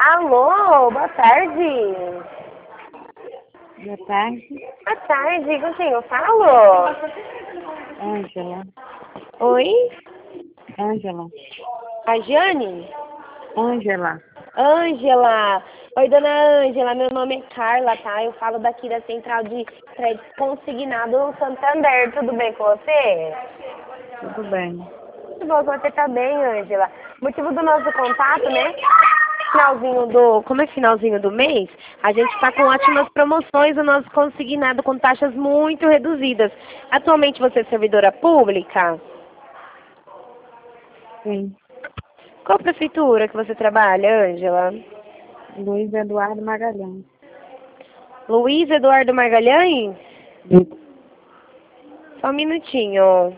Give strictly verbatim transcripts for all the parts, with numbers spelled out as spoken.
Alô, boa tarde. Boa tarde. Boa tarde, com quem eu falo? Ângela. Oi? Ângela. A Jane? Ângela. Ângela. Oi, dona Ângela, meu nome é Carla, tá? Eu falo daqui da Central de Crédito Consignado Santander. Tudo bem com você? Tudo bem. Tudo bom, você tá bem, Ângela? Motivo do nosso contato, né? Finalzinho do, como é finalzinho do mês, a gente está com ótimas promoções no nosso consignado com taxas muito reduzidas. Atualmente você é servidora pública? Sim. Qual prefeitura que você trabalha, Ângela? Luiz Eduardo Magalhães. Luiz Eduardo Magalhães? Sim. Só um minutinho.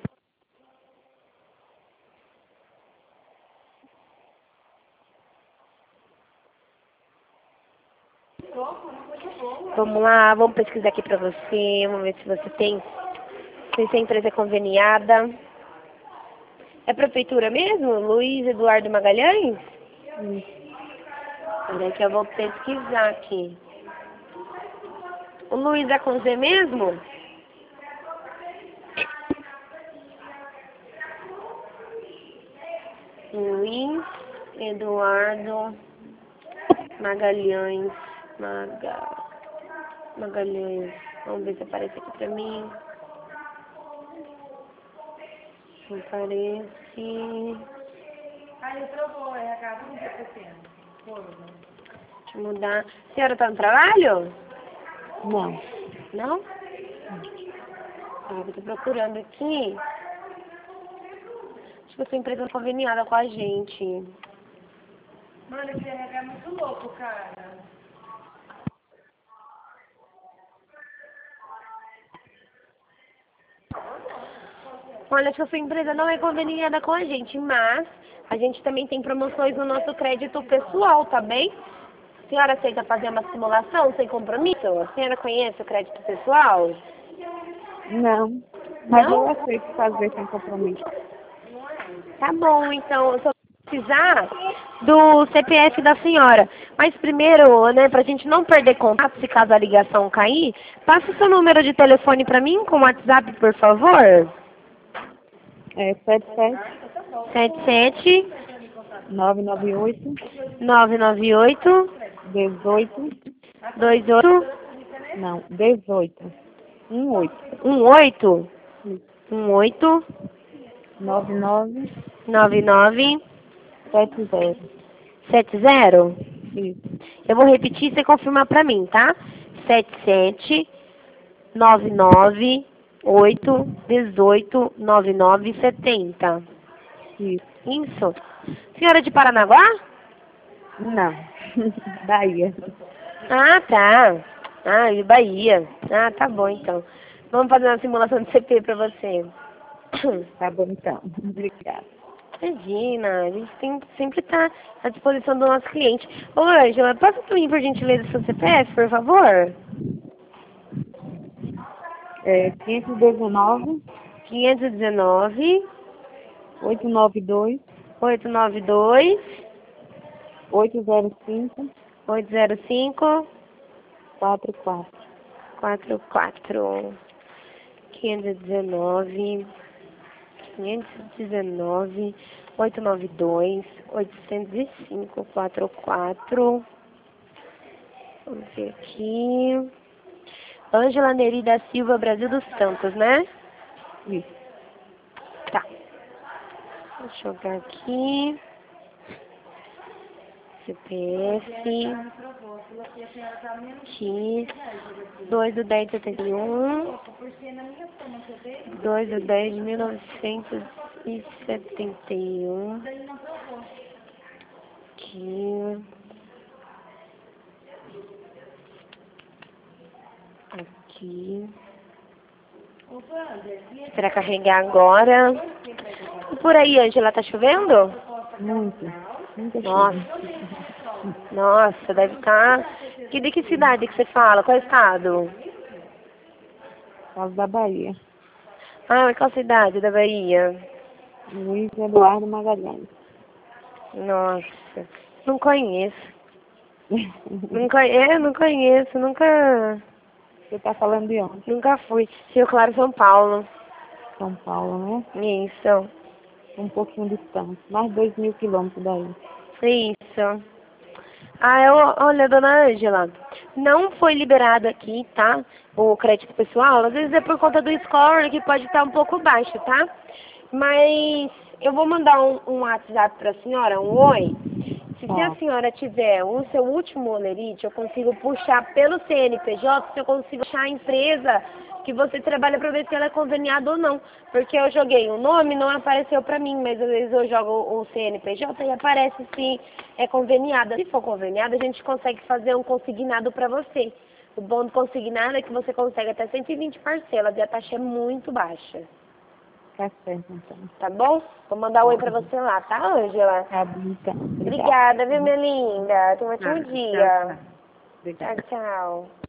Vamos lá, vamos pesquisar aqui pra você, vamos ver se você tem, se a empresa é conveniada. É prefeitura mesmo? Luiz Eduardo Magalhães? Sim. Peraí que eu vou pesquisar aqui. O Luiz é com Z mesmo? Luiz Eduardo Magalhães. Maga... Magalhães. Vamos ver se aparece aqui pra mim. Não aparece. Aí eu trocou, é a casa não está sendo. Deixa eu mudar. A senhora tá no trabalho? Não. Não? Ah, eu tô procurando aqui. Acho que a sua empresa é conveniada com a gente. Mano, esse R H é muito louco, cara. Olha, acho que a sua empresa não é conveniada com a gente, mas a gente também tem promoções no nosso crédito pessoal, tá bem? A senhora aceita fazer uma simulação sem compromisso? A senhora conhece o crédito pessoal? Não. Mas eu Não? aceito fazer sem compromisso. Tá bom, então eu só vou precisar do C P F da senhora. Mas primeiro, né, pra gente não perder contato se caso a ligação cair, passa o seu número de telefone pra mim com o WhatsApp, por favor. É sete sete sete sete nove nove oito nove nove oito dezoito. dois oito Não, dezoito. Um oito. um oito Isso. um oito Nove nove nove nove sete zero. sete zero. Isso. Eu vou repetir e você confirma pra mim, tá? sete sete nove nove oito dezoito nove nove setenta. Isso. Isso. Senhora de Paranaguá? Não. Bahia. Ah, tá. Ah, de Bahia. Ah, tá bom então. Vamos fazer uma simulação de C P pra você. Tá bom então. Obrigada. Imagina, a gente tem que sempre estar à disposição do nosso cliente. Ô, Ângela, passa pra mim, por gentileza, seu C P F, por favor. É quinhentos e dezenove, quinhentos e dezenove, oitocentos e noventa e dois, oitocentos e noventa e dois, oitocentos e cinco, oitocentos e cinco, quarenta e quatro. quarenta e quatro. quinhentos e dezenove, quinhentos e dezenove, oitocentos e noventa e dois, oitocentos e cinco, quarenta e quatro. Vamos ver aqui. Ângela Neri da Silva, Brasil dos Santos, né? Isso. Tá. Deixa eu jogar aqui. C P F. Aqui. dois do dez de setenta e um. dois do dez de mil novecentos e setenta e um. Aqui. Aqui. Para carregar agora. E por aí, Ângela, tá chovendo? Muito. Muita Nossa. chuva. Nossa, deve estar. Que, de que cidade que você fala? Qual estado? Casa da Bahia. Ah, qual cidade da Bahia? Luiz Eduardo Magalhães. Nossa, não conheço. Não conheço, não conheço, nunca, Você tá falando de onde? nunca fui. Rio Claro, São Paulo. São Paulo, né? Isso, Um pouquinho distante. Mais de dois mil quilômetros daí. isso. Ah, eu, olha, dona Ângela, não foi liberado aqui, tá? O crédito pessoal, às vezes é por conta do score que pode estar um pouco baixo, tá? Mas eu vou mandar um, um WhatsApp para a senhora, um oi. Se Ó, a senhora tiver o seu último olerite, eu consigo puxar pelo C N P J, se eu consigo achar a empresa que você trabalha para ver se ela é conveniada ou não. Porque eu joguei o nome, não apareceu para mim, mas às vezes eu jogo o C N P J e aparece se é conveniada. Se for conveniada, a gente consegue fazer um consignado para você. O bom do consignado é que você consegue até cento e vinte parcelas e a taxa é muito baixa. tá certo, então. Tá bom? Vou mandar um oi pra você lá, tá, Ângela? Tá bom, então. Obrigada. Obrigada, viu, minha linda? Tenha um ótimo Ah, tchau, dia. tchau. Obrigada. Tchau, tchau.